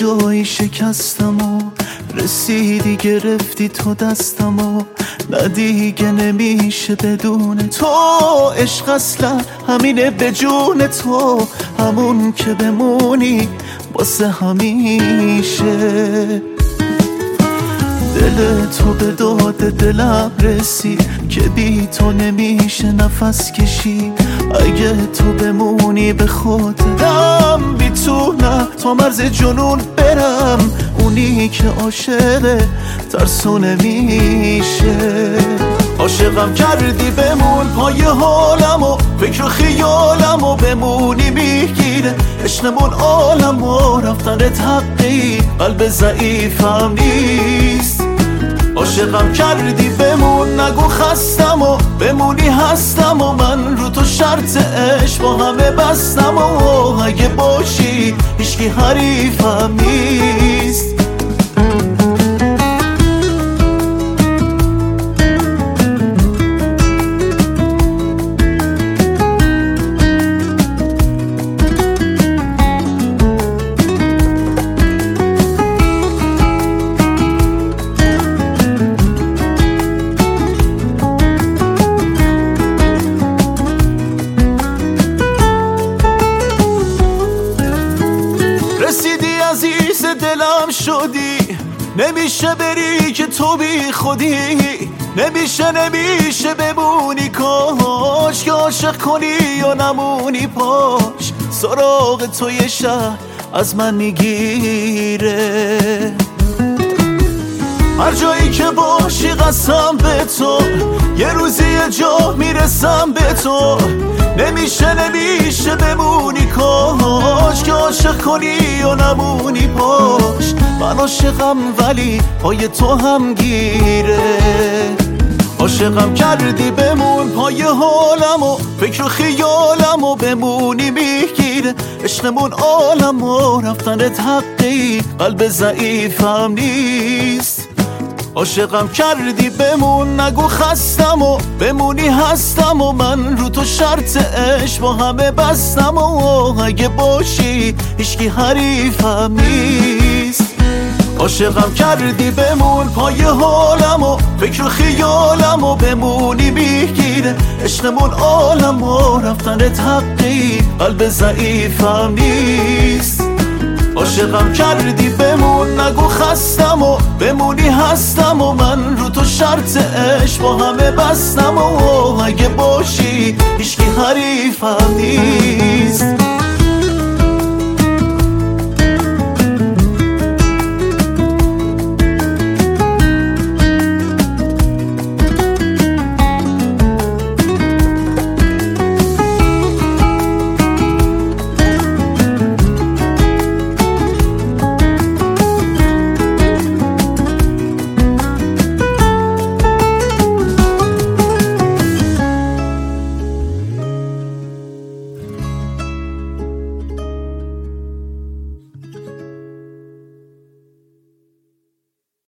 جایی شکستم و رسیدی گرفتی تو دستم و نه دیگه نمیشه بدون تو. عشق اصلا همینه به جون تو، همون که بمونی واسه همیشه. دل تو به داد دلم رسید که بی تو نمیشه نفس کشید. اگه تو بمونی به خودم میتونم تا مرز جنون برم. اونی که عاشقه ترسو نمیشه. عاشقم کردی بمون پای حالم و فکر و خیالم و بمونی میگیره عشقمون عالم و رفتنت حقی قلب ضعیفم نیست. عاشقم کردی بمون نگو خستم و بمونی هستم و من رو تو شرط عشق با همه بستم و اگه باشی هیچکی حریفم نیست. رسیدی عزیز دلم شدی، نمیشه بری که تو بی خودی. نمیشه بمونی کاش که عاشق کنی و نمونی پاش. سراغ تو یه شهر از من میگیره، هر جایی که باشی قسم به تو یه روزی یه جا میرسم به تو. نمیشه بمونی کاش که عاشق کنی و نمونی پاش. من عاشقم ولی پای تو هم گیره. عاشقم کردی بمون پای حالم و فکر و خیالم و بمونی میگیره عشقمون عالم و رفتنت حقی قلب ضعیفم نیست. عاشقم کردی بمون نگو خستم و بمونی هستم و من رو تو شرط عشق با همه بستم و اگه باشی هیچکی حریفم نیست. عاشقم کردی بمون پای حالم و فکر و خیالم و بمونی میگیره عشقمون عالم و رفتنت حقی قلب ضعیفم نیست. عاشقم کردی بمون نگو خستم و بمونی هستم و من رو تو شرط عشق با همه بستم و اگه باشی هیچکی حریفم نیست.